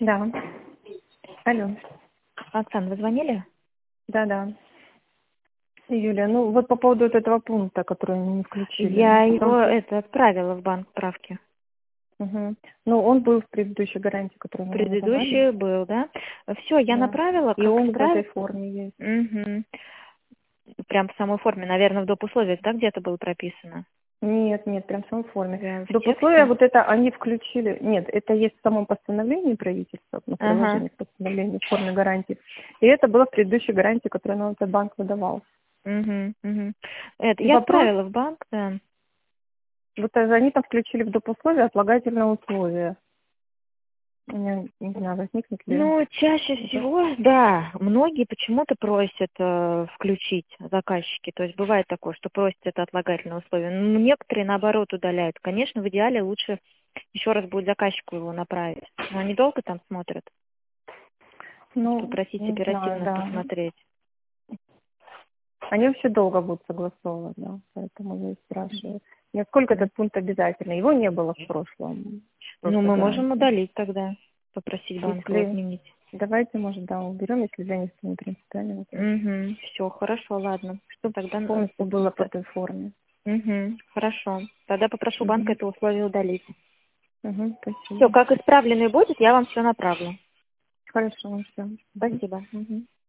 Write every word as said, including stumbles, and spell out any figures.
Да. Алло. Оксана, вы звонили? Да-да. Юлия, ну вот по поводу вот этого пункта, который они не включили. Я Там- его это отправила в банк справки. Мгм. Ну, он был в предыдущей гарантии, которую мы вам давали. Предыдущий был, да? Все, я Да. направила, И как он в этой справиться. форме есть. Угу. Прям в самой форме, наверное, в доп. Условиях, да, где-то было прописано? Нет, нет, прям в самой форме. Прям в Доп. Условия тексте? вот это они включили. Нет, это есть в самом постановлении правительства, на Ага. приложении к постановлению в форме гарантии. И это было в предыдущей гарантии, которую нам этот банк выдавал. Угу, угу. Это, И я вопрос, отправила в банк, да. вот они там включили в доп. Условия отлагательное условие. У меня, не знаю, возникнет ли. Ну, чаще всего, да, многие почему-то просят э, включить заказчики. То есть бывает такое, что просят это отлагательное условие. Ну, некоторые, наоборот, удаляют. Конечно, в идеале лучше еще раз будет заказчику его направить. Но они долго там смотрят. Ну, Попросить не знаю, оперативно да. посмотреть. Они вообще долго будут согласовывать, да, поэтому я и спрашиваю. Насколько этот пункт обязательный? Его не было в прошлом. В Ну, прошлой мы можем гарантии. удалить тогда, попросить банк его Если отменить. давайте, может, да, уберем, если для них это не принципиальный вопрос. Угу, все, хорошо, ладно. Чтобы Тогда на- полностью было по той форме. Угу, хорошо. Тогда попрошу банка Угу. это условие удалить. Угу, Все, спасибо. как исправленный будет, я вам все направлю. Хорошо, все. Спасибо. Мгм.